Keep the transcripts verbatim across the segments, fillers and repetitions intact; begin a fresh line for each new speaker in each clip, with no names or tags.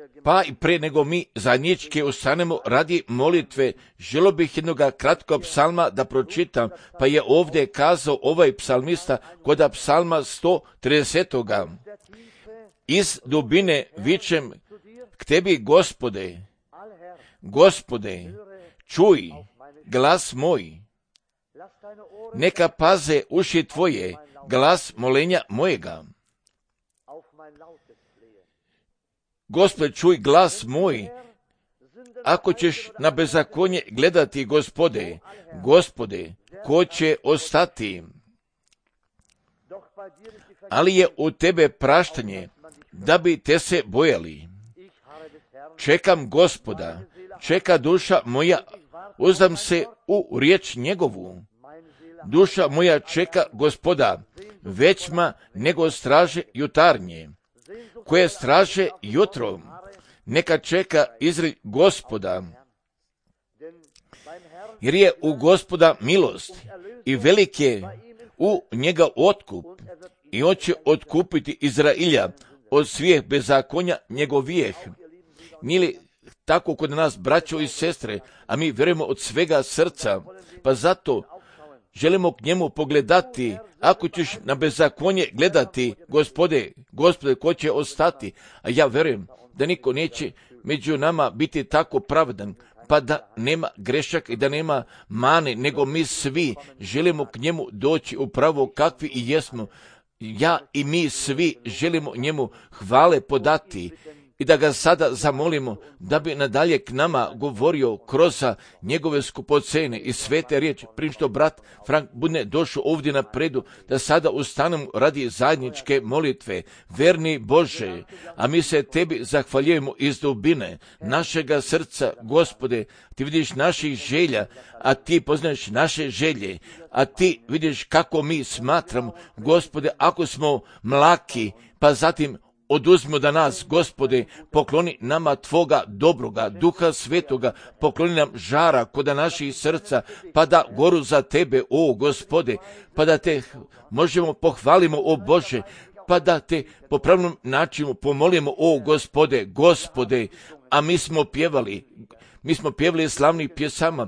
Pa i pre nego mi zajednički ustanemo radi molitve, želio bih jednoga kratkog psalma da pročitam, pa je ovdje kazao ovaj psalmista kod psalma sto trideset. Iz dubine vičem k tebi, Gospode, Gospode, čuj glas moj, neka paze uši tvoje, glas molenja mojega. Gospode, čuj glas moj, ako ćeš na bezakonje gledati, Gospode, Gospode, ko će ostati? Ali je u tebe praštanje, da bi te se bojali. Čekam Gospoda, čeka duša moja, uzdam se u riječ njegovu. Duša moja čeka Gospoda, većma nego straže jutarnje, koje straže jutro, neka čeka izri Gospoda. Jer je u Gospoda milost i velik je u njega otkup, i on će otkupiti Izrailja od svih bezakonja njegovijeh. Nije li tako kod nas, braćo i sestre, a mi vjerujemo od svega srca, pa zato želimo k njemu pogledati. Ako ćeš na bezakonje gledati, Gospode, Gospode, ko će ostati? A ja vjerujem da niko neće među nama biti tako pravedan, pa da nema grešak i da nema mane, nego mi svi želimo k njemu doći upravo kakvi i jesmo. Ja i mi svi želimo njemu hvale podati i da ga sada zamolimo da bi nadalje k nama govorio kroz njegove skupocene i svete riječi. Prije što brat Frank bude došao ovdje napredu, da sada ustanem radi zajedničke molitve. Verni Bože, a mi se tebi zahvaljujemo iz dubine našega srca, Gospode. Ti vidiš naših želja, a ti poznaš naše želje, a ti vidiš kako mi smatramo, Gospode, ako smo mlaki, pa zatim oduzmimo da nas, Gospode, pokloni nama Tvoga dobroga, Duha Svetoga, pokloni nam žara kod naših srca, pa da goru za Tebe, o Gospode, pa da Te možemo pohvalimo, o Bože, pa da Te po pravnom načinu pomolimo, o Gospode, Gospode, a mi smo pjevali, mi smo pjevali slavnih pjesama,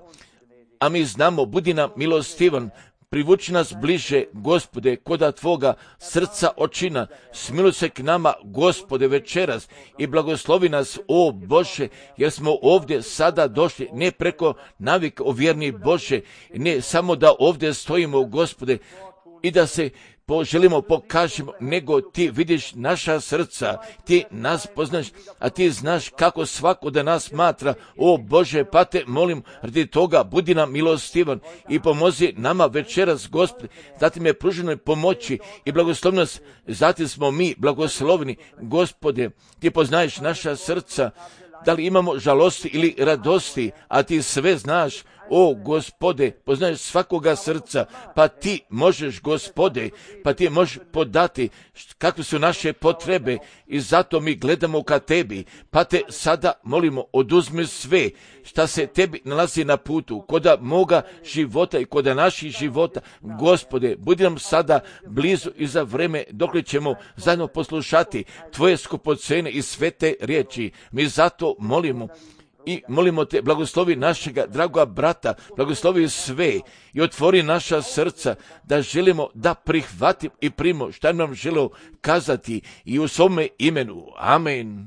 a mi znamo, budi nam milostivan, privuči nas bliže, Gospode, koda Tvoga srca očina, smiluj se k nama, Gospode, večeras i blagoslovi nas, o Bože, jer smo ovdje sada došli, ne preko navika, o vjerni Bože, ne samo da ovdje stojimo, Gospode, i da se po, želimo pokažemo, nego Ti vidiš naša srca, Ti nas poznaš, a Ti znaš kako svako da nas smatra, o Bože, pa Te molim, radi toga budi nam milostivan i pomozi nama večeras, Gospode, zatim je pruženo pomoći i blagoslovi nas, zatim smo mi blagoslovni, Gospode, Ti poznaješ naša srca, da li imamo žalosti ili radosti, a Ti sve znaš, o Gospode, poznaješ svakoga srca, pa Ti možeš, Gospode, pa Ti možeš podati kakve su naše potrebe i zato mi gledamo ka Tebi, pa Te sada molimo, oduzmi sve šta se Tebi nalazi na putu, koda moga života i koda naših života, Gospode, budi nam sada blizu i za vreme dok ćemo zajedno poslušati Tvoje skupocene i svete riječi. Mi zato molimo i molimo Te, blagoslovi našega dragoga brata, blagoslovi sve i otvori naša srca da želimo da prihvatim i primo šta nam želeo kazati i u svome imenu. Amen.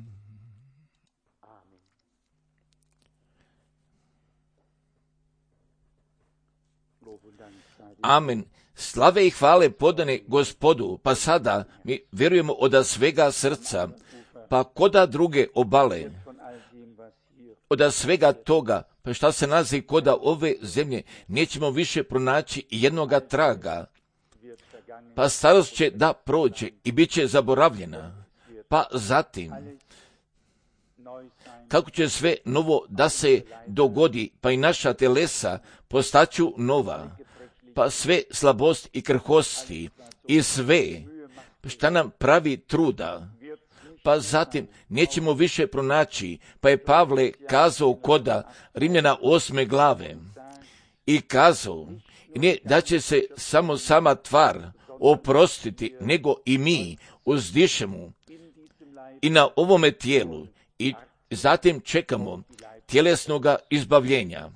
Amen. Slave i hvale podane Gospodu, pa sada mi vjerujemo od svega srca, pa koda druge obale, od svega toga, pa šta se nalazi koda ove zemlje, nećemo više pronaći jednoga traga, pa starost će da prođe i bit će zaboravljena, pa zatim, kako će sve novo da se dogodi, pa i naša telesa postaću nova, pa sve slabost i krhosti i sve šta nam pravi truda, pa zatim nećemo više pronaći, pa je Pavle kazao koda Rimljana osme glave i kazao, ne da će se samo sama tvar oprostiti, nego i mi uzdišemo i na ovome tijelu i zatim čekamo tjelesnoga izbavljenja.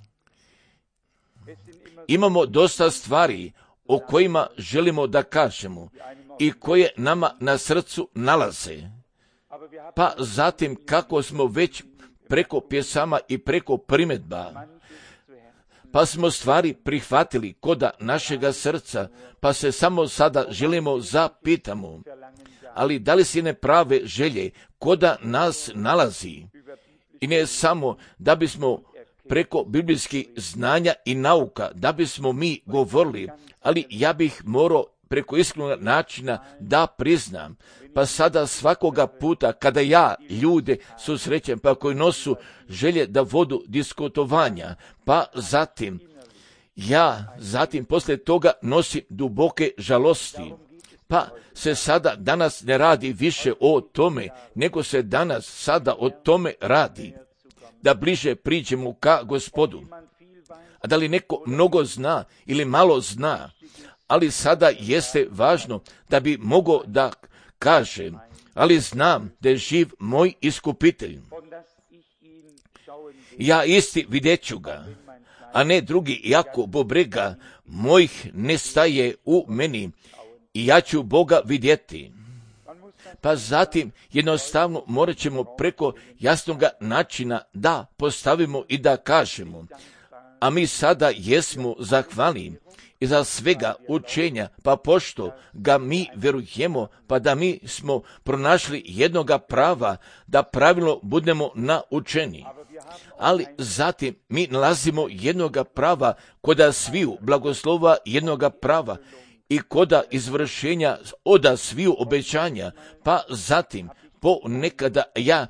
Imamo dosta stvari o kojima želimo da kažemo i koje nama na srcu nalaze. Pa zatim kako smo već preko pjesama i preko primjedba, pa smo stvari prihvatili koda našega srca, pa se samo sada želimo zapitamo, ali da li si ne prave želje koda nas nalazi? I ne samo da bismo preko biblijskih znanja i nauka, da bismo mi govorili, ali ja bih morao preko iskrenog načina da priznam, pa sada svakoga puta kada ja ljude susrećem, pa koji nosu želje da vodu diskutovanja, pa zatim ja zatim poslije toga nosim duboke žalosti. Pa se sada danas ne radi više o tome, nego se danas sada o tome radi, da bliže priđemo ka Gospodu. A da li neko mnogo zna ili malo zna, ali sada jeste važno da bi mogao da kaže, ali znam da je živ moj iskupitelj. Ja isti vidjet ću ga, a ne drugi, jako bobrega mojih ne staje u meni i ja ću Boga vidjeti. Pa zatim jednostavno morat ćemo preko jasnoga načina da postavimo i da kažemo, a mi sada jesmo zahvalni i za svega učenja, pa pošto ga mi verujemo, pa da mi smo pronašli jednoga prava, da pravilno budemo naučeni. Ali zatim mi nalazimo jednoga prava koda sviju blagoslova jednoga prava i koda izvršenja oda sviju obećanja, pa zatim po nekada ja,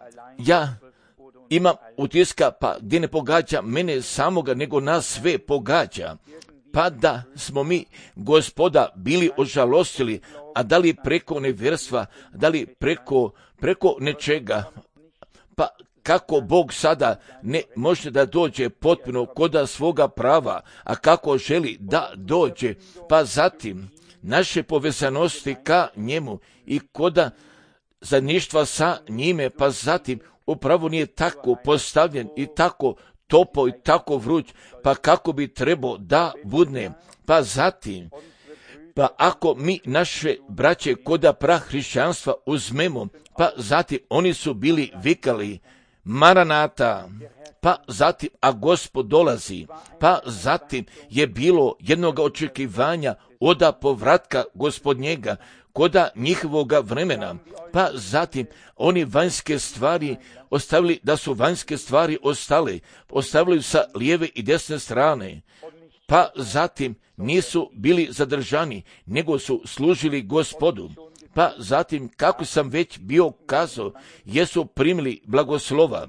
ja imam utiska, pa gdje ne pogađa mene samoga, nego nas sve pogađa. Pa da smo mi Gospoda bili ožalostili, a da li preko nevjerstva, da li preko, preko nečega, pa kako Bog sada ne može da dođe potpuno koda svoga prava, a kako želi da dođe, pa zatim naše povezanosti ka njemu i koda zajedništva sa njime, pa zatim upravo nije tako postavljen i tako topo i tako vruć, pa kako bi trebao da budne, pa zatim, pa ako mi naše braće koda prahrišćanstva uzmemo, pa zatim oni su bili vikali Maranata, pa zatim, a Gospod dolazi, pa zatim je bilo jednog očekivanja oda povratka Gospodnjega, koda njihovoga vremena, pa zatim oni vanjske stvari ostavili, da su vanjske stvari ostale, ostavili sa lijeve i desne strane, pa zatim nisu bili zadržani, nego su služili Gospodu. Pa zatim, kako sam već bio kazao, jesu primili blagoslova,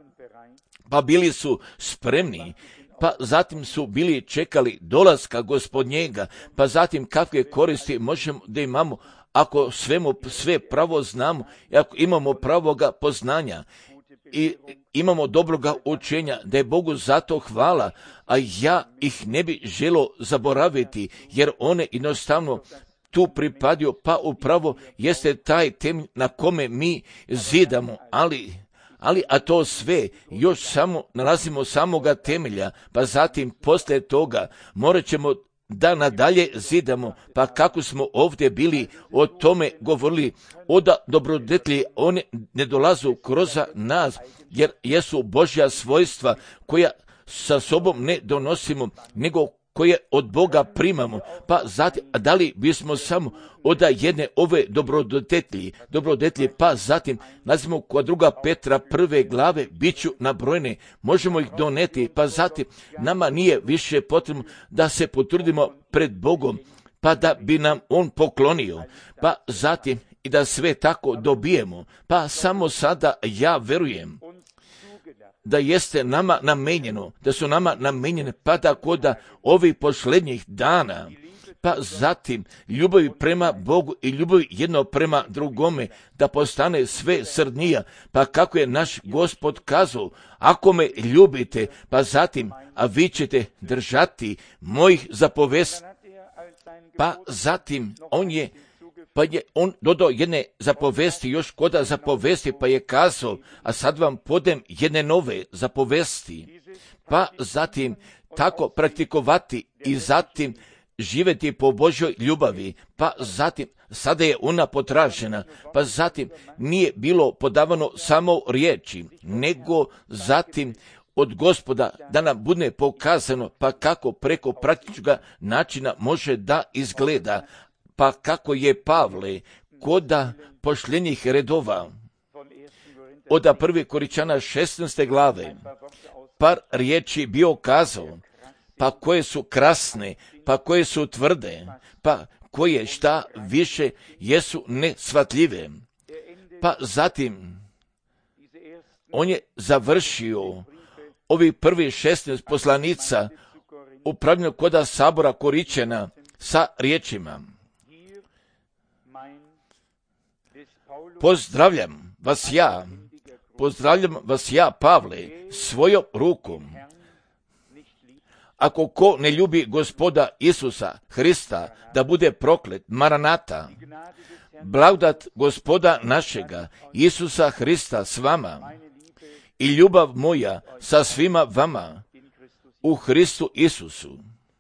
pa bili su spremni, pa zatim su bili čekali dolaska Gospodnjega, pa zatim kakve koristi možemo da imamo ako svemu, sve pravo znamo i ako imamo pravoga poznanja i imamo dobroga učenja, da je Bogu zato hvala, a ja ih ne bi želo zaboraviti, jer one jednostavno tu pripadio, pa upravo jeste taj temelj na kome mi zidamo, ali, ali a to sve još samo nalazimo samoga temelja, pa zatim poslije toga morat ćemo da nadalje zidamo, pa kako smo ovdje bili o tome govorili, oda dobrodetlji one ne dolazu kroz nas, jer jesu Božja svojstva koja sa sobom ne donosimo, nego koje od Boga primamo, pa zatim, a da li bismo samo oda jedne ove dobrodetlji, dobrodetlji, pa zatim, nazimo kod druga Petra prve glave, bit ću nabrojene, možemo ih doneti, pa zatim, nama nije više potrebno da se potrudimo pred Bogom, pa da bi nam On poklonio, pa zatim i da sve tako dobijemo, pa samo sada ja verujem da jeste nama namenjeno, da su nama namenjene, pa tako da ovih posljednjih dana, pa zatim ljubavi prema Bogu i ljubavi jedno prema drugome, da postane sve srdnija, pa kako je naš Gospod kazao, ako me ljubite, pa zatim, a vi ćete držati mojih zapovesti, pa zatim on je Pa je on dodao jedne zapovesti, još koda zapovesti, pa je kazao, a sad vam podem jedne nove zapovesti. Pa zatim tako praktikovati i zatim živjeti po Božjoj ljubavi, pa zatim sada je ona potražena, pa zatim nije bilo podavano samo riječi, nego zatim od Gospoda da nam bude pokazano, pa kako preko praktičnog načina može da izgleda, pa kako je Pavle koda pošljenih redova od prve Korinčana šesnaeste glave par riječi bio kazao, pa koje su krasne, pa koje su tvrde, pa koje šta više jesu nesvatljive. Pa zatim on je završio ovi prvi šesnaest poslanica upravljeno koda sabora Korinčana sa riječima: Pozdravljam vas ja, pozdravljam vas ja, Pavle, svojom rukom. Ako ko ne ljubi Gospoda Isusa Hrista, da bude proklet. Maranata. Blagodat Gospoda našega Isusa Hrista s vama i ljubav moja sa svima vama u Hristu Isusu.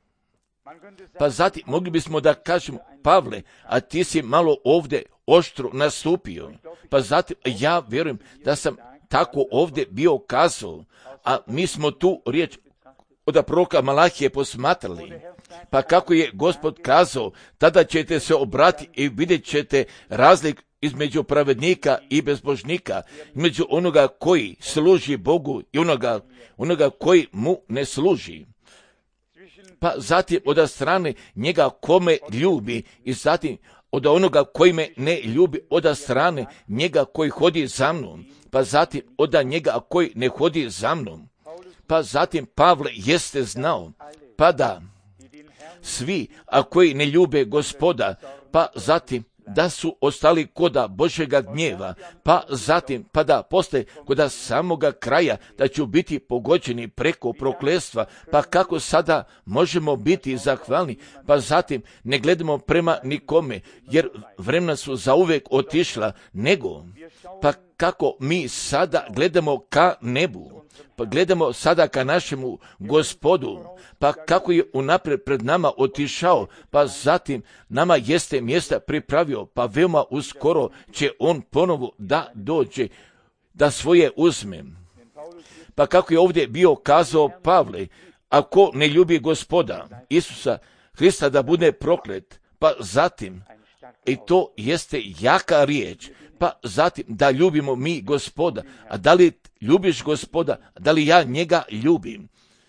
Pa zatim mogli bismo da kažemo: Pavle, a ti si malo ovdje oštro nastupio. Pa zatim ja vjerujem da sam tako ovdje bio kazao, a mi smo tu riječ od proroka Malahije posmatrali. Pa kako je Gospod kazao, tada ćete se obratiti i vidjet ćete razlik između pravednika i bezbožnika, između onoga koji služi Bogu i onoga, onoga koji mu ne služi. Pa zatim od strane njega kome ljubi i zatim od onoga koji me ne ljubi, od strane njega koji hodi za mnom, pa zatim od njega koji ne hodi za mnom. Pa zatim Pavle jeste znao, pa da svi, a koji ne ljube Gospoda, pa zatim da su ostali koda Božjega gnjeva, pa zatim, pa da postaje koda samoga kraja, da će biti pogođeni preko prokletstva, pa kako sada možemo biti zahvalni, pa zatim ne gledamo prema nikome, jer vremena su zauvek otišla, nego, pa kako mi sada gledamo ka nebu, pa gledamo sada ka našemu Gospodu, pa kako je unaprijed pred nama otišao, pa zatim nama jeste mjesta pripravio, pa veoma uskoro će on ponovo da dođe, da svoje uzme. Pa kako je ovdje bio kazao Pavle, ako ne ljubi Gospoda Isusa Hrista, da bude proklet, pa zatim, i to jeste jaka riječ, pa zatim da ljubimo mi Gospoda. A da li ljubiš Gospoda? Da li ja njega ljubim?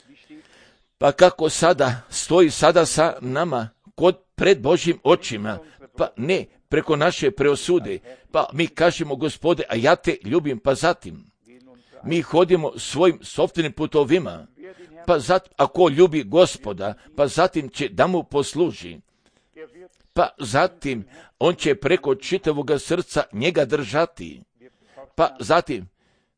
Pa kako sada stoji sada sa nama kod pred Božjim očima, pa ne preko naše preosude, pa mi kažemo: Gospode, a ja te ljubim, pa zatim mi hodimo svojim sopstvenim putovima, pa zatim ako ljubi Gospoda, pa zatim će da mu posluži. Pa zatim on će preko čitavog srca njega držati. Pa zatim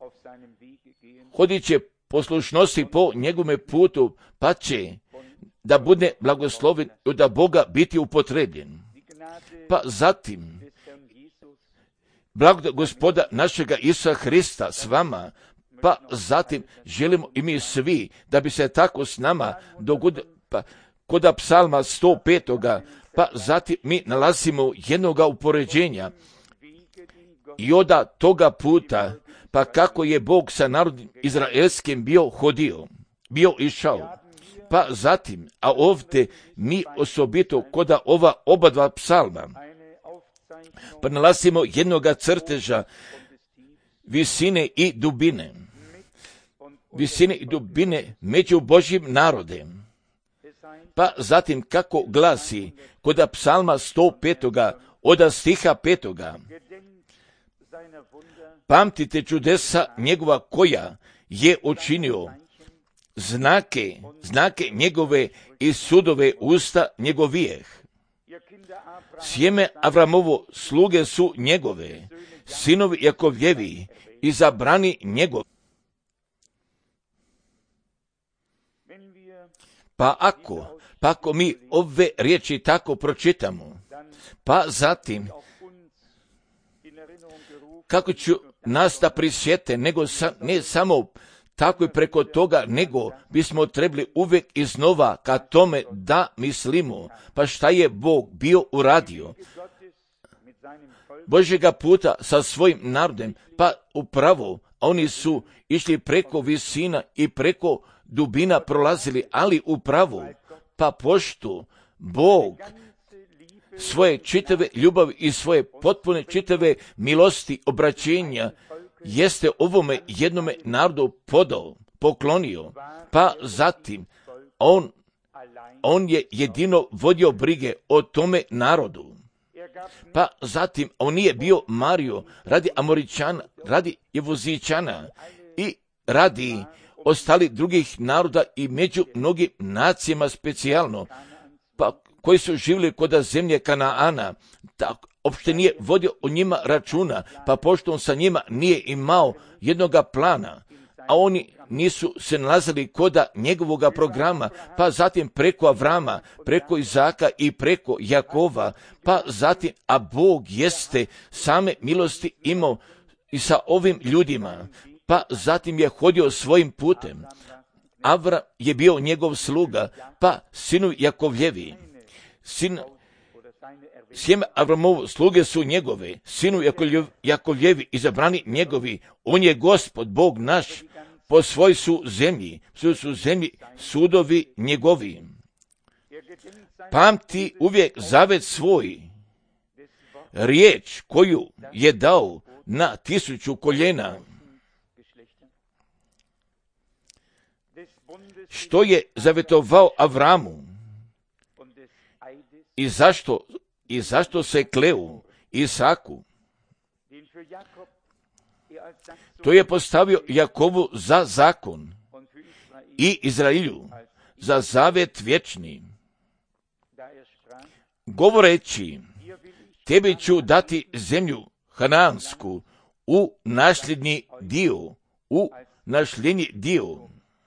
hodit će poslušnosti po njegovome putu, pa će da bude blagosloven i da Boga biti upotrebljen. Pa zatim blagodat Gospoda našega Isusa Hrista s vama, pa zatim želimo i mi svi da bi se tako s nama dogodilo. Pa koda psalma sto pet. Pa zatim mi nalazimo jednoga upoređenja i od toga puta, pa kako je Bog sa narodom izraelskim bio hodio, bio išao. Pa zatim, a ovdje mi osobito koda ova oba dva psalma, pa nalazimo jednoga crteža visine i dubine, visine i dubine među Božjim narodem. Pa zatim kako glasi koda psalma sto pet. od stiha pet. Pamtite čudesa njegova koja je učinio, znake, znake njegove i sudove usta njegovijeh. Sjeme Avramovo sluge su njegove, sinovi Jakovljevi izabrani njegov. Pa ako, pa ako mi ove riječi tako pročitamo, Pa zatim, kako ću nas da prisjete, nego sa, ne samo tako i preko toga, nego bismo trebali uvijek iznova ka tome da mislimo, pa šta je Bog bio uradio Božjega puta sa svojim narodem, pa upravo oni su išli preko visina i preko dubina prolazili, ali upravo, pa pošto Bog svoje čitave ljubavi i svoje potpune čitave milosti, obraćenja, jeste ovome jednome narodu podao, poklonio, pa zatim on, on je jedino vodio brige o tome narodu. Pa zatim on nije bio mario radi Amoričana, radi Jevuzičana i radi ostali drugih naroda i među mnogim nacijama specijalno, pa koji su živjeli kod zemlje Kanaana, tako uopšte nije vodio o njima računa, pa pošto on sa njima nije imao jednoga plana, a oni nisu se nalazili kod njegovoga programa, pa zatim preko Avrama, preko Izaka i preko Jakova, pa zatim, a Bog jeste same milosti imao i sa ovim ljudima, pa zatim je hodio svojim putem. Avram je bio njegov sluga, pa sinu Jakovljevi, sin sjeme Avramovo sluge su njegove, sinu Jakovljevi izabrani njegovi, on je Gospod, Bog naš, po svoj su zemlji, su su zemlji sudovi njegovi. Pamti uvijek zavet svoj, riječ koju je dao na tisuću koljena, što je zavetovao Avramu i zašto I zašto se kleu Isaku? To je postavio Jakovu za zakon i Izrailju za zavet vječni, govoreći, tebi ću dati zemlju Hanansku u nasljednji dio, u nasljednji dio.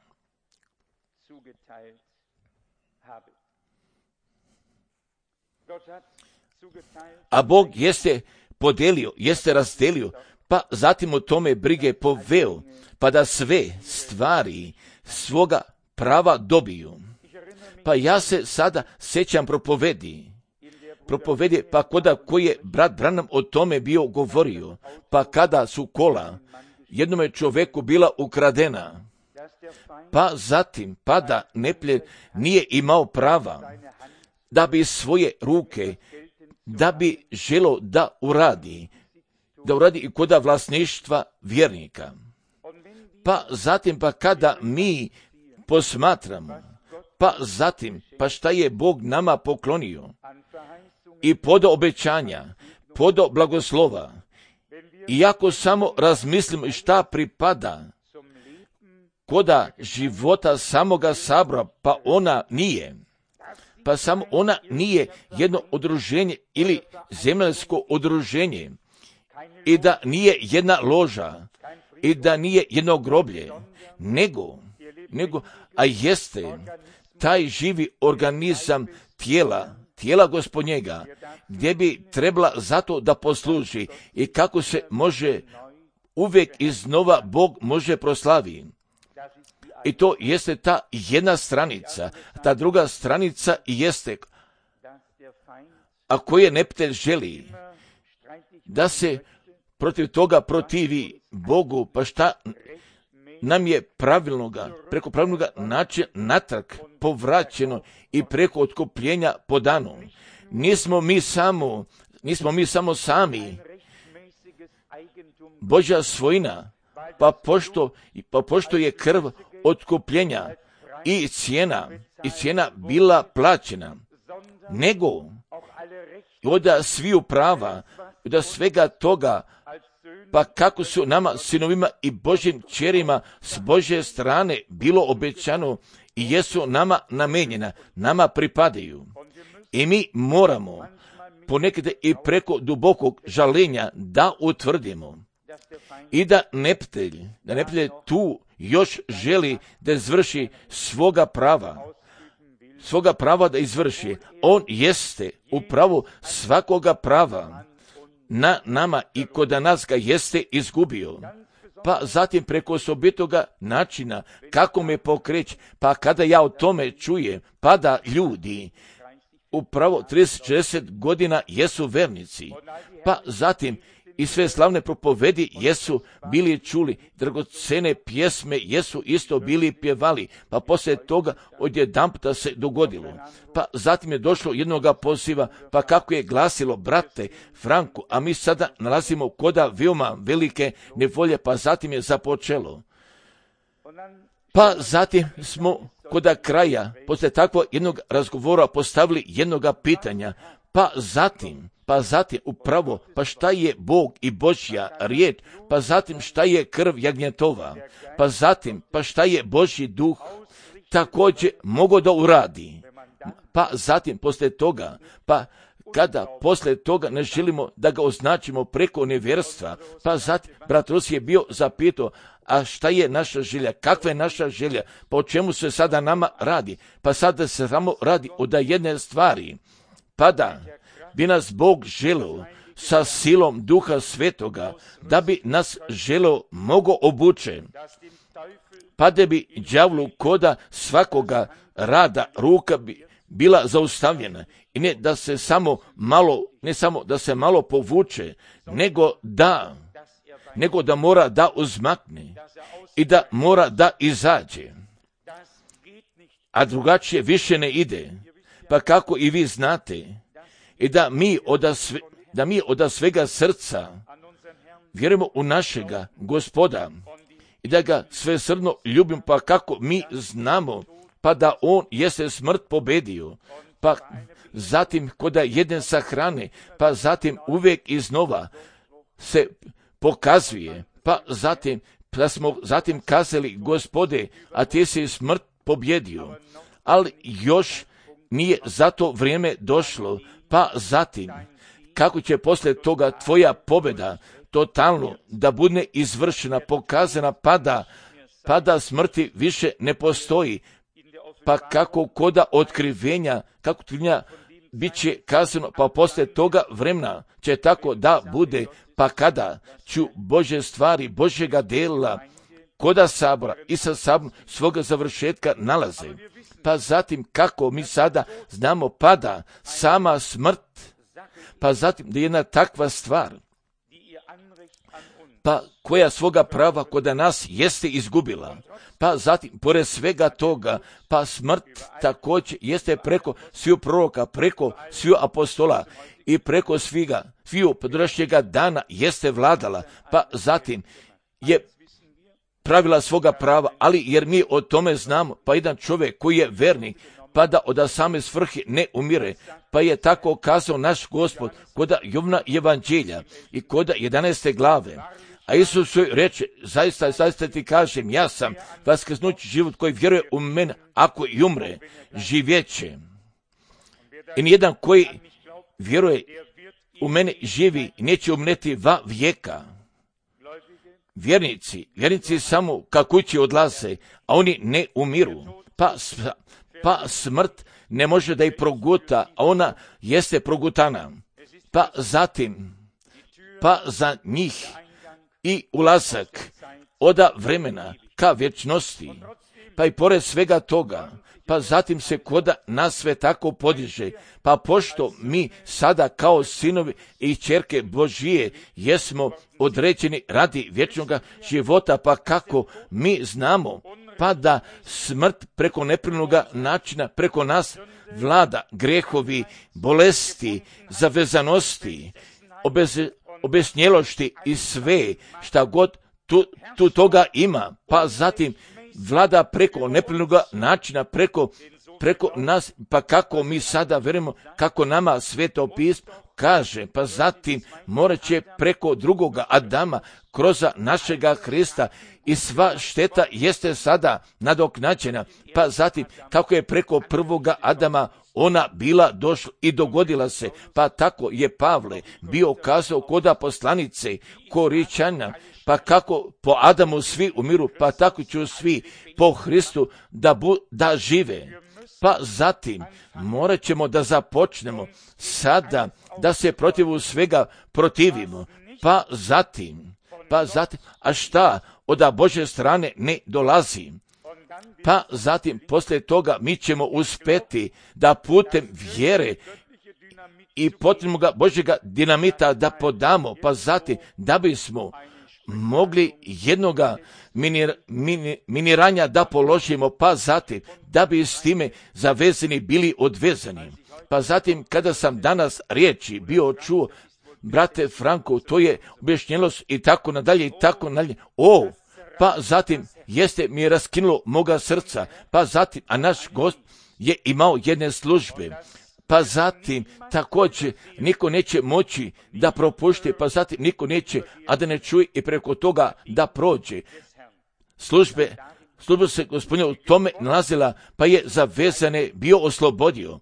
A Bog jeste podelio, jeste razdelio, pa zatim o tome brige poveo, pa da sve stvari svoga prava dobiju. Pa ja se sada sjećam propovedi, propovedi pa koda koji je brat Branham o tome bio govorio, pa kada su kola jednome čovjeku bila ukradena, pa zatim, pa da neprijatelj nije imao prava, da bi svoje ruke, da bi želo da uradi, da uradi i koda vlasništva vjernika. Pa zatim, pa kada mi posmatramo, pa zatim, pa šta je Bog nama poklonio i podo obećanja, podo blagoslova, iako samo razmislimo šta pripada koda života samoga sabora, pa ona nije, pa samo ona nije jedno udruženje ili zemaljsko udruženje, i da nije jedna loža, i da nije jedno groblje, nego, nego, a jeste taj živi organizam tijela, tijela Gospodnjega, gdje bi trebala zato da posluži i kako se može uvijek iznova Bog može proslaviti. I to jeste ta jedna stranica, ta druga stranica jeste, a koje neprijatelj želi da se protiv toga protivi Bogu, pa šta nam je pravilnoga, preko pravilnoga načina natrag povraćeno i preko otkupljenja podano. Nismo mi samo, nismo mi samo sami Božja svojina, pa pošto, pa pošto je krv otkupljenja i cijena, i cijena bila plaćena, nego od sviju prava, od svega toga, pa kako su nama sinovima i Božjim čerima s Božje strane bilo obećano i jesu nama namenjena, nama pripadaju. I mi moramo ponekad i preko dubokog žalenja da utvrdimo i da neprijatelj, da neprijatelj tu još želi da izvrši svoga prava, svoga prava da izvrši. On jeste u pravu svakoga prava na nama i ko da nas ga jeste izgubio. Pa zatim preko osobitoga načina kako me pokreće, pa kada ja o tome čujem, pa da ljudi upravo trideset šezdeset godina jesu vernici, pa zatim i sve slavne propovedi jesu bili čuli, dragocene pjesme jesu isto bili pjevali, pa poslije toga odjedanputa se dogodilo. Pa zatim je došlo jednoga poziva, pa kako je glasilo, brate Franku, a mi sada nalazimo koda veoma velike nevolje, pa zatim je započelo. Pa zatim smo koda kraja, poslije takvog jednog razgovora postavili jednoga pitanja, pa zatim, pa zatim upravo, pa šta je Bog i Božja riječ, pa zatim šta je krv jagnjetova, pa zatim, pa šta je Božji duh također mogo da uradi, pa zatim poslije toga, pa kada poslije toga ne želimo da ga označimo preko nevjerstva, pa zatim brat Rus je bio zapitao, a šta je naša želja, kakva je naša želja, pa o čemu se sada nama radi, pa sada se samo radi o da jedne stvari, pa da bi nas Bog želio sa silom Duha Svetoga, da bi nas želio mogo obuče, pa da bi đavlu koda svakoga rada ruka bi bila zaustavljena i ne da se samo malo, ne samo da se malo povuče, nego da, nego da mora da uzmakne i da mora da izađe, a drugačije više ne ide, pa kako i vi znate, i da mi od sve, da mi od svega srca vjerujemo u našega Gospoda i da ga svesrdno ljubimo, pa kako mi znamo, pa da on jeste smrt pobedio, pa zatim koda jedne sa hrane, pa zatim uvijek iznova se pokazuje, pa zatim da smo zatim kazali, Gospode, a ti si smrt pobjedio, ali još nije za to vrijeme došlo, pa zatim kako će poslije toga tvoja pobjeda totalno da bude izvršena, pokazana, pa da, pa da smrti više ne postoji, pa kako koda otkrivenja, kako otkrivenja bit će kazano, pa poslije toga vremena će tako da bude, pa kada ću Božje stvari, Božjega dela, koda sabora i sa saborom svoga završetka nalaze. Pa zatim kako mi sada znamo pada sama smrt, pa zatim da je jedna takva stvar, pa koja svoga prava koda nas jeste izgubila, pa zatim pored svega toga, pa smrt također jeste preko sviju proroka, preko sviju apostola i preko sviga, sviju podrašnjega dana jeste vladala, pa zatim je pravila svoga prava, ali jer mi o tome znamo, pa jedan čovjek koji je vernik, pa da od same svrhe ne umire, pa je tako kazao naš Gospod koda Jovna evanđelja i koda jedanaeste glave. A Isus reče, zaista, zaista ti kažem, ja sam vaskrsnući život koji vjeruje u mene, ako i umre, živjeće. I nijedan koji vjeruje u mene živi, neće umreti va vijeka. Vjernici, vjernici samo ka kući odlaze, a oni ne umiru. Pa, pa smrt ne može da ih proguta, a ona jeste progutana. Pa zatim, pa za njih i ulazak oda vremena ka vječnosti, pa i pored svega toga, pa zatim se koda nas sve tako podiže, pa pošto mi sada kao sinovi i ćerke Božije jesmo određeni radi vječnog života, pa kako mi znamo, pa da smrt preko neprirodnoga načina, preko nas vlada grehovi, bolesti, zavezanosti, obez, obesnjelošti i sve šta god tu, tu toga ima, pa zatim vlada preko neprirodnoga načina, preko, preko nas, pa kako mi sada verujemo, kako nama Sveto pismo kaže, pa zatim morat će preko drugoga Adama, kroz našega Hrista i sva šteta jeste sada nadoknađena, pa zatim kako je preko prvoga Adama ona bila došla i dogodila se, pa tako je Pavle bio kazao koda poslanice Koričana, pa kako po Adamu svi umiru, pa tako ću svi po Hristu da, bu, da žive. pa zatim morat ćemo da započnemo sada da se protivu svega protivimo, pa zatim, pa zatim, a šta od Božje strane ne dolazi? Pa zatim, poslije toga mi ćemo uspjeti da putem vjere i potrebnoga Božjega dinamita da podamo, pa zatim da bismo mogli jednoga minir, mini, miniranja da položimo, pa zatim da bi s time zavezani bili odvezani. Pa zatim kada sam danas riječi bio čuo, brate Franko, to je objašnjelost i tako nadalje i tako nadalje. O, pa zatim jeste mi je raskinulo moga srca, pa zatim, a naš gost je imao jedne službe, pa zatim također niko neće moći da propušte, pa zatim niko neće, a da ne čuje i preko toga da prođe. Službe, služba se Gospodina u tome nalazila, pa je zavezane bio oslobodio,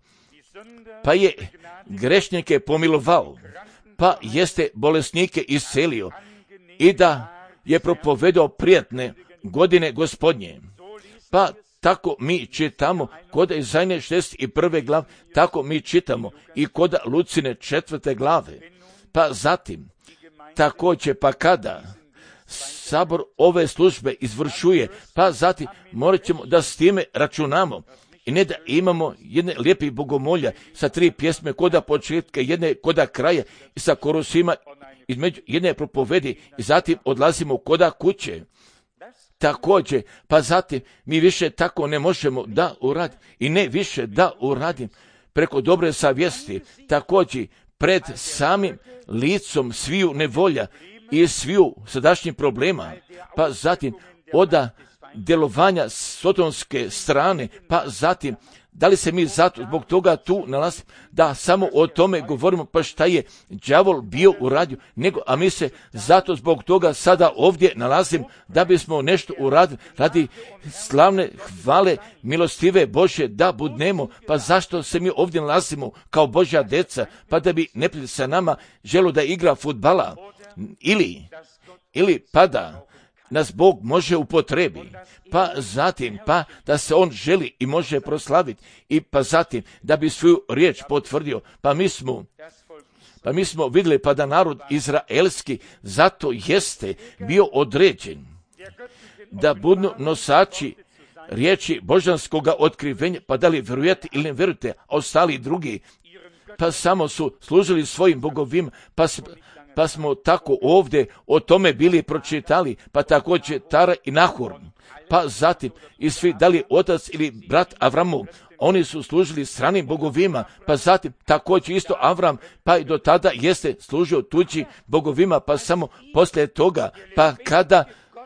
pa je grešnike pomilovao, pa jeste bolesnike iscelio i da je propovedao prijatne godine Gospodnje. Pa tako mi čitamo kod Izajne šezdeset prve glave, tako mi čitamo i kod Lucine četvrte glave. Pa zatim, također pa kada sabor ove službe izvršuje, pa zatim morat ćemo da s time računamo. I ne da imamo jedne lijepe bogomolja sa tri pjesme koda početka, jedne koda kraja i sa korusima između jedne propovedi i zatim odlazimo koda kuće. Također, pa zatim mi više tako ne možemo da uradimo i ne više da uradim preko dobre savjesti, također pred samim licom sviju nevolja i sviju sadašnjih problema, pa zatim oda djelovanja sotonske strane, pa zatim da li se mi zato zbog toga tu nalazimo da samo o tome govorimo, pa šta je đavol bio uradio, nego a mi se zato zbog toga sada ovdje nalazimo da bismo nešto uradili radi slavne hvale milostive Božje da budnemo, pa zašto se mi ovdje nalazimo kao Božja deca, pa da bi neprijatelj sa nama želio da igra fudbala ili ili pada nas Bog može upotrebi, pa zatim, pa da se on želi i može proslaviti, i pa zatim da bi svoju riječ potvrdio, pa mi smo, pa mi smo vidjeli pa da narod izraelski zato jeste bio određen da budu nosači riječi božanskoga otkrivenja, pa da li vjerujete ili ne vjerujete, a ostali drugi, pa samo su služili svojim bogovima, pa Pa smo tako ovdje o tome bili pročitali, pa također Tara i Nahor, pa zatim i svi, da li otac ili brat Avramu, oni su služili stranim bogovima, pa zatim također isto Avram, pa i do tada jeste služio tuđi bogovima, pa samo poslije toga, pa kada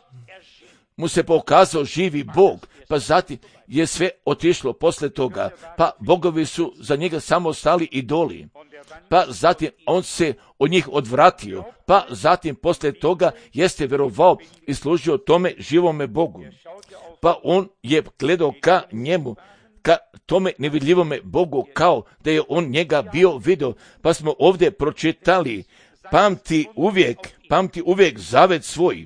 mu se pokazao živi Bog, pa zatim je sve otišlo poslije toga, pa bogovi su za njega samo stali idoli, pa zatim on se od njih odvratio, pa zatim poslije toga jeste vjerovao i služio tome živome Bogu, pa on je gledao ka njemu, ka tome nevidljivome Bogu, kao da je on njega bio vidio, pa smo ovdje pročitali, pamti uvijek, pamti uvijek zavet svoj,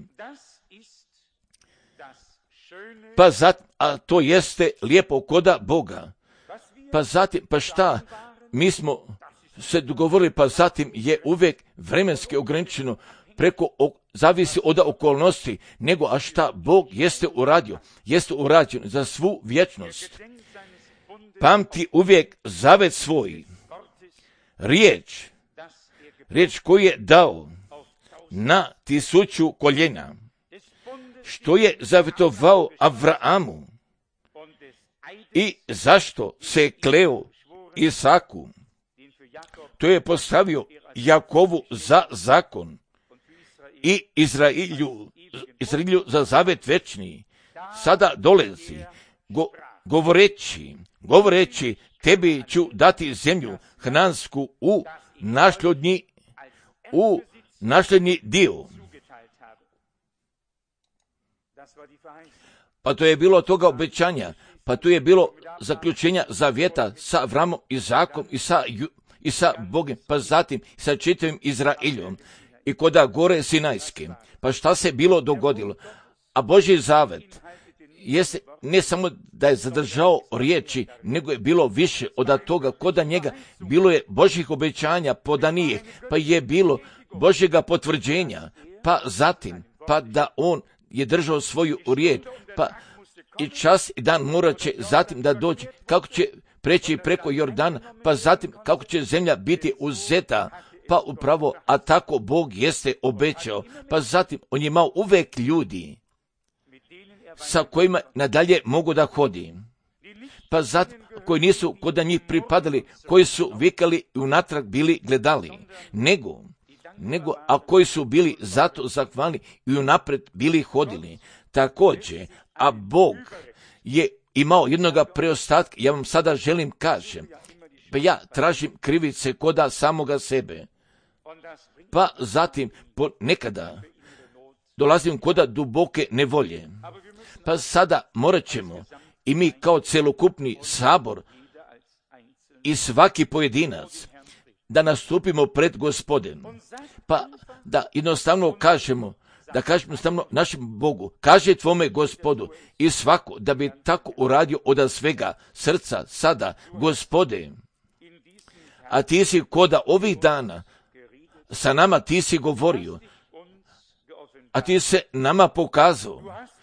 pa zatim, a to jeste lijepo koda Boga, pa zatim, pa šta, mi smo se dogovorili, pa zatim je uvijek vremenski ograničeno, preko, zavisi od okolnosti, nego a šta Bog jeste uradio, jeste urađen za svu vječnost. Pamti uvijek zavet svoj, riječ, riječ koju je dao na tisuću koljena, što je zavjetovao Avraamu i zašto se kleo Isaku. To je postavio Jakovu za zakon i Izrailju, Izrailju za zavet večni. Sada dolazi, go, govoreći, govoreći, tebi ću dati zemlju hnansku u nasljednji, u nasljednji dio. Pa to je bilo toga obećanja, pa to je bilo zaključenja zavjeta sa Avramom, Izakom i sa i sa Bogom, pa zatim sa čitavim Izraeljom i koda gore Sinajske. Pa šta se bilo dogodilo? A Božji zavet jeste ne samo da je zadržao riječi, nego je bilo više od toga. Koda njega bilo je Božjih obećanja podanijih, pa je bilo Božjega potvrđenja, pa zatim, pa da on je držao svoju riječ, pa i čas i dan morat će zatim da dođe, kako će preći preko Jordana, pa zatim kako će zemlja biti uzeta, pa upravo, a tako Bog jeste obećao, pa zatim on je imao uvek ljudi sa kojima nadalje mogu da hodi, pa zatim koji nisu kod njih pripadali, koji su vikali i unatrag bili gledali, nego, nego a koji su bili zato zahvalni i unapred bili hodili. Također, a Bog je imao jednoga preostatka, ja vam sada želim kažem, pa ja tražim krivice koda samoga sebe, pa zatim po nekada dolazim koda duboke nevolje, pa sada morat ćemo i mi kao celokupni sabor i svaki pojedinac da nastupimo pred Gospodem, pa da jednostavno kažemo, da kažemo jednostavno našem Bogu, kaže tvome Gospodu, i svako da bi tako uradio od svega srca sada, Gospode, a ti si koda ovih dana sa nama ti si govorio, a ti se nama pokazao,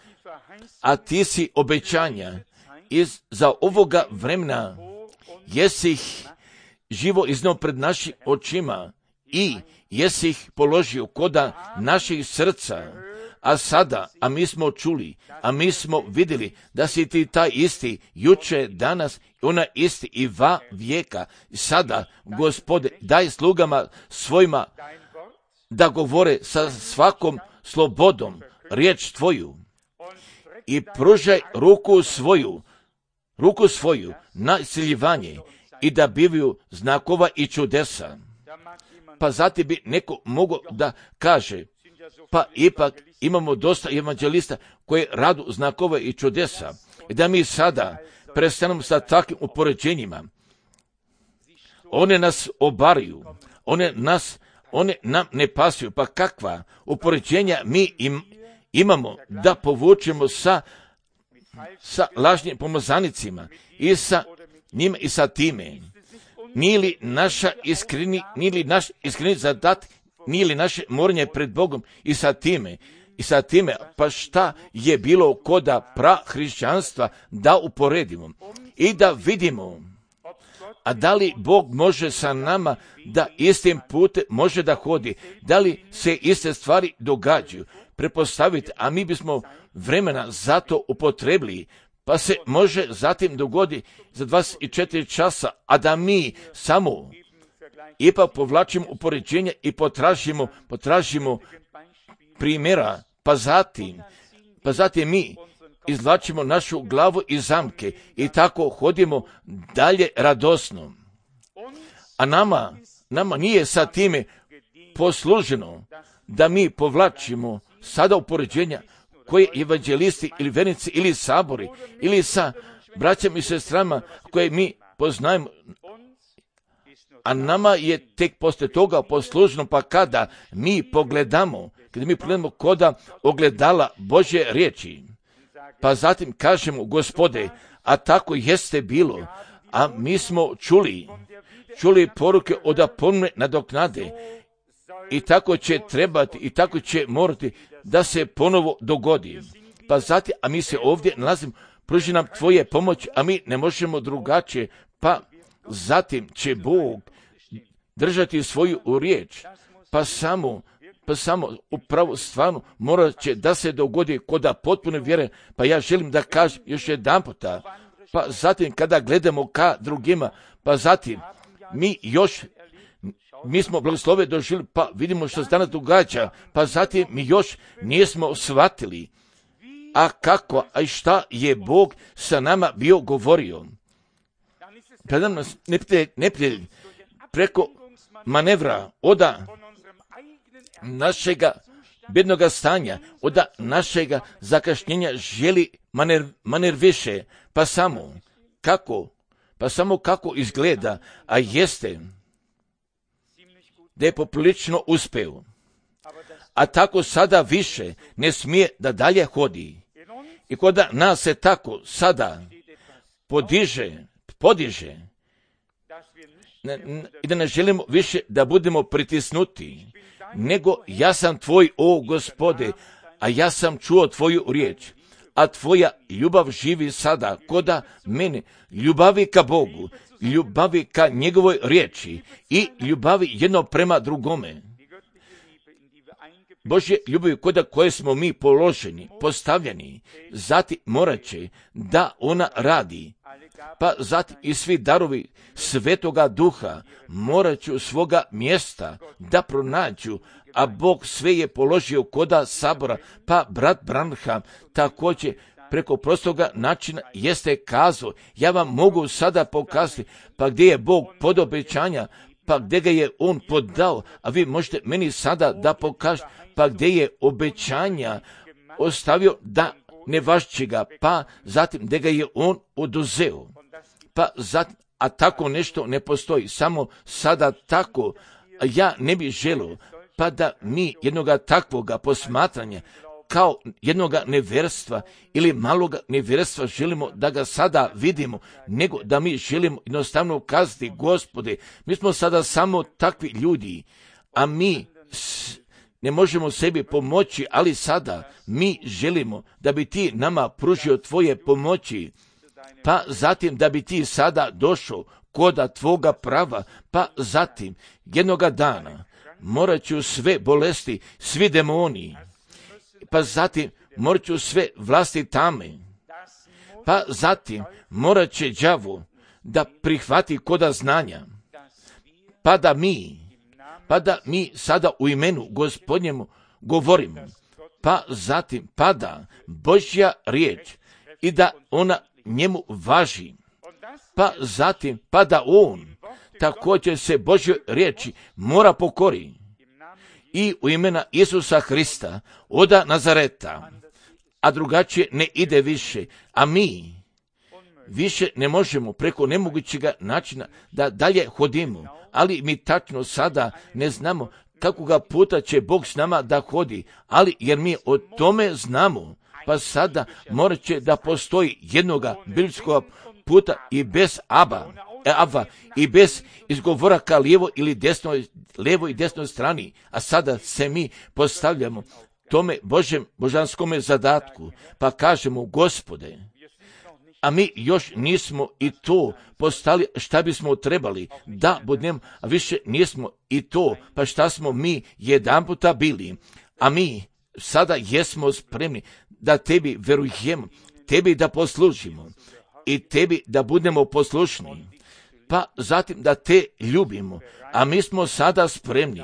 a ti si obećanja iz za ovoga vremena jesi ih živo iznao pred našim očima i jesi ih položio koda naših srca, a sada, a mi smo čuli, a mi smo vidjeli da si ti taj isti juče, danas, ona isti i va vijeka. Sada, Gospode, daj slugama svojima da govore sa svakom slobodom riječ tvoju i pružaj ruku svoju, ruku svoju na isciljivanje i da bivaju znakova i čudesa. Pa zatim bi neko mogao da kaže, pa ipak imamo dosta evanđelista koji radu znakova i čudesa. I da mi sada prestanemo sa takvim upoređenjima. One nas obaraju, one nas, one nam ne pasuju. Pa kakva upoređenja mi im, imamo da povučemo sa, sa lažnim pomazanicima i sa njima i sa time. Nije li naša iskreni, nije li naš iskreni zadat, nije li naše morenje pred Bogom i sa time, i sa time, pa šta je bilo koda prahrišćanstva da uporedimo i da vidimo, a da li Bog može sa nama da istim putem može da hodi, da li se iste stvari događaju, prepostaviti, a mi bismo vremena za to upotrebili, pa se može zatim dogodi za dvadeset četiri časa, a da mi samo ipak povlačimo upoređenje i potražimo, potražimo primjera, pa zatim, pa zatim mi izvlačimo našu glavu iz zamke i tako hodimo dalje radosno. A nama, nama nije sa time posluženo da mi povlačimo sada upoređenja koje evanđelisti ili vernici ili sabori ili sa braćama i sestrama koje mi poznajemo, a nama je tek poslije toga poslužno, pa kada mi pogledamo, kada mi pogledamo koda ogledala Božje riječi, pa zatim kažemo, Gospode, a tako jeste bilo, a mi smo čuli, čuli poruke od ponovne nadoknade i tako će trebati i tako će morati da se ponovo dogodi. Pa zatim, a mi se ovdje nalazimo, pruži nam tvoje pomoć, a mi ne možemo drugačije, pa zatim će Bog držati svoju riječ, pa samo, pa samo upravo stvarno morat će da se dogodi koda potpuno vjere, pa ja želim da kažem još jedan puta, pa zatim kada gledamo ka drugima, pa zatim mi još, mi smo blagoslove doživjeli, pa vidimo što se danas događa, pa zatim mi još nismo shvatili, a kako, a šta je Bog sa nama bio govorio. Predam nas neprijatelj, neprijatelj preko manevra oda našega bednoga stanja, oda našega zakašnjenja želi maner, manerviše, pa samo kako, pa samo kako izgleda, a jeste da je poprilično uspeo, a tako sada više ne smije da dalje hodi I koda nas se tako sada podiže, podiže, ne, ne, i da ne želimo više da budemo pritisnuti, nego ja sam tvoj, o Gospode, a ja sam čuo tvoju riječ, a tvoja ljubav živi sada koda mene, ljubavi ka Bogu, ljubavi ka njegovoj riječi i ljubavi jedno prema drugome. Božje ljubavi koda koje smo mi položeni, postavljeni, zatim morat će da ona radi, pa zatim i svi darovi Svetoga Duha morat će svoga mjesta da pronađu, a Bog sve je položio koda sabora, pa brat Branham također preko prostoga načina jeste kazao, ja vam mogu sada pokazati, pa gdje je Bog pod obećanja, pa gdje ga je on podao, a vi možete meni sada da pokažete, pa gdje je obećanja ostavio da ne važi ga, pa zatim gdje ga je on oduzeo. Pa zatim, a tako nešto ne postoji, samo sada tako, a ja ne bih želio, pa da mi jednoga takvoga posmatranja, kao jednoga nevjerstva ili maloga nevjerstva želimo da ga sada vidimo, nego da mi želimo jednostavno kazati, Gospode, mi smo sada samo takvi ljudi, a mi s, ne možemo sebi pomoći, ali sada mi želimo da bi ti nama pružio tvoje pomoći, pa zatim da bi ti sada došao koda tvoga prava, pa zatim jednoga dana morat ću sve bolesti, svi demoni, pa zatim morat ću sve vlasti tame, pa zatim morat će đavo da prihvati koda znanja, pa da mi, pa da mi sada u imenu Gospodnjemu govorimo, pa zatim pada Božja riječ i da ona njemu važi, pa zatim pa da on također se Božjoj riječi mora pokori i u imena Isusa Hrista oda Nazareta, a drugačije ne ide više, a mi više ne možemo preko nemogućega načina da dalje hodimo, ali mi tačno sada ne znamo kakoga puta će Bog s nama da hodi, ali jer mi o tome znamo, pa sada morat će da postoji jednoga biblijskog puta i bez aba, e, ava, i bez izgovora ka lijevo ili desnoj, lijevo i desnoj strani, a sada se mi postavljamo tome Božem, božanskome zadatku, pa kažemo, Gospode, a mi još nismo i to postali šta bismo trebali da budemo, a više nismo i to, pa šta smo mi jedan puta bili, a mi sada jesmo spremni da tebi verujemo, tebi da poslužimo i tebi da budemo poslušni, pa zatim da te ljubimo, a mi smo sada spremni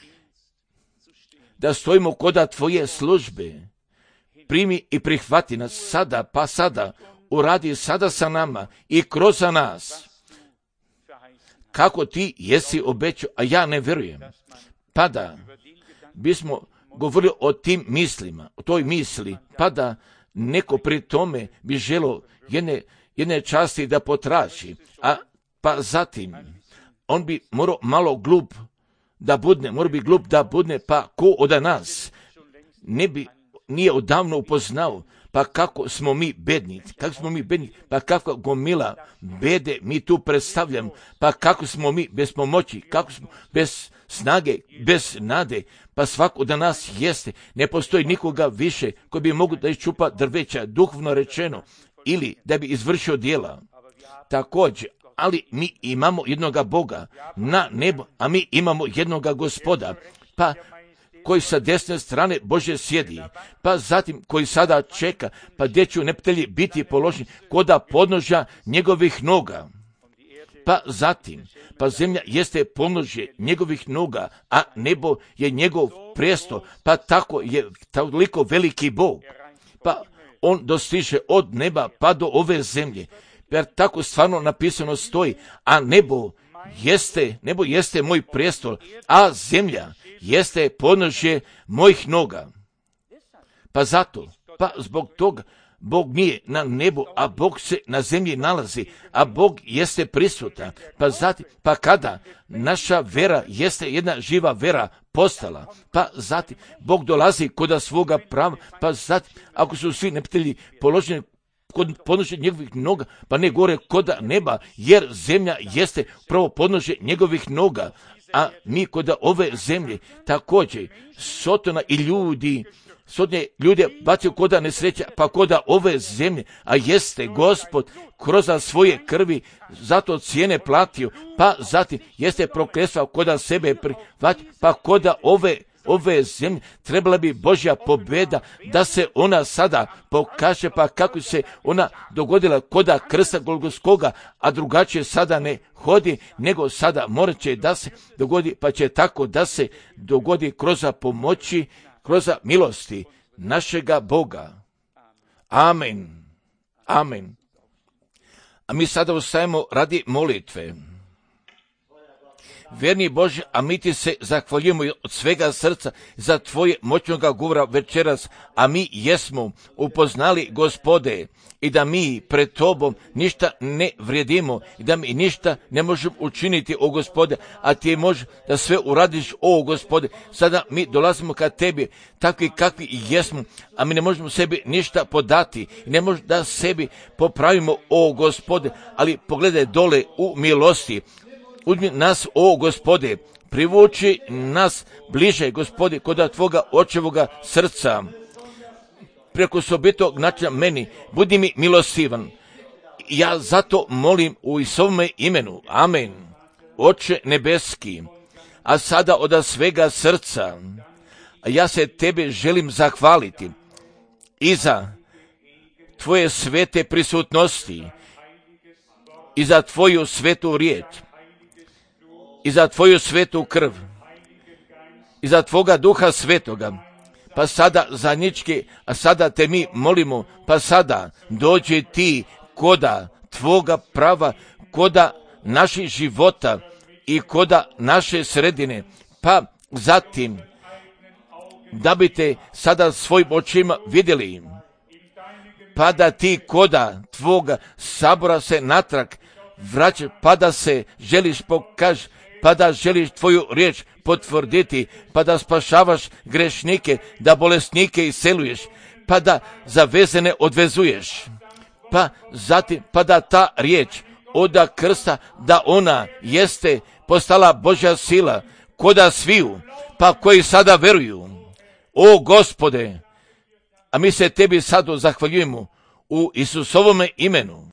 da stojimo koda tvoje službe. Primi i prihvati nas sada, pa sada uradi sada sa nama i kroz nas, kako ti jesi obećao, a ja ne vjerujem, pa da bismo govorili o tim mislima, o toj misli, pa da neko pri tome bi želo jedne, jedne časti da potraži, a pa zatim on bi morao malo glup da budne, mora bi glup da budne, pa ko od nas ne bi, nije odavno upoznao, pa kako smo mi bedni, kako smo mi bedni, pa kako gomila bede mi tu predstavljamo, pa kako smo mi bez pomoći, kako smo bez snage, bez nade, pa svako da nas jeste, ne postoji nikoga više koji bi mogu da iščupa drveća, duhovno rečeno, ili da bi izvršio djela. Također, ali mi imamo jednoga Boga na nebu, a mi imamo jednoga Gospoda, pa koji sa desne strane Bože sjedi, pa zatim koji sada čeka, pa gdje će neprijatelji biti položeni koda podnožja njegovih noga. Pa zatim, pa zemlja jeste podnožje njegovih noga, a nebo je njegov presto, pa tako je toliko veliki Bog. Pa on dostiže od neba pa do ove zemlje, jer tako stvarno napisano stoji, a nebo jeste, nebo jeste moj prestol, a zemlja jeste podnožje mojih noga. Pa zato, pa zbog toga, Bog nije na nebu, a Bog se na zemlji nalazi, a Bog jeste prisutan. Pa zatim, pa kada naša vera jeste jedna živa vera postala, pa zatim Bog dolazi kod svoga prava, pa zatim ako su svi neprijatelji položeni kod podnošenja njegovih noga, pa ne gore kod neba, jer zemlja jeste pravo podnošenje njegovih noga, a mi kod ove zemlje također Sotona i ljudi Sotne ljude bacio koda nesreća, pa koda ove zemlje, a jeste Gospod kroz svoje krvi zato cijene platio, pa zatim jeste prokletstvo koda sebe prihvatio, pa koda ove ove zemlje trebala bi Božja pobjeda da se ona sada pokaže, pa kako se ona dogodila koda krsta Golgotskoga, a drugačije sada ne hodi, nego sada morat će da se dogodi, pa će tako da se dogodi kroz pomoći, kroz milosti našega Boga. Amen. Amen. A mi sada ustajemo radi molitve. Vjerni Bože, a mi ti se zahvaljujemo od svega srca za tvoje moćnoga govora večeras, a mi jesmo upoznali, Gospode, i da mi pred tobom ništa ne vrijedimo i da mi ništa ne možemo učiniti, o Gospode, a ti može da sve uradiš, o Gospode. Sada mi dolazimo ka tebi takvi kakvi jesmo, a mi ne možemo sebi ništa podati i ne možemo da sebi popravimo, o Gospode, ali pogledaj dole u milosti. Uzmi nas, o Gospode, privuči nas bliže, Gospode, kod tvoga očevoga srca. Preko osobitog načina meni, budi mi milostivan. Ja zato molim u Isovome imenu. Amen. Oče nebeski, a sada od svega srca, ja se tebe želim zahvaliti i za tvoje svete prisutnosti, i za tvoju svetu riječ, i za tvoju svetu krv, i za tvoga duha svetoga. Pa sada zajednički, a sada te mi molimo, pa sada dođi ti koda tvoga prava, koda naših života i koda naše sredine, pa zatim da bi te sada svojim očima vidjeli, pa da ti koda tvoga sabora se natrag vraća, pa da se želiš pokaži, pa da želiš tvoju riječ potvrditi, pa da spašavaš grešnike, da bolesnike iseluješ, pa da zavezene odvezuješ, pa zatim, pa da ta riječ od krsta, da ona jeste postala Božja sila, koda sviju, pa koji sada veruju. O Gospode, a mi se tebi sad zahvaljujemo u Isusovome imenu.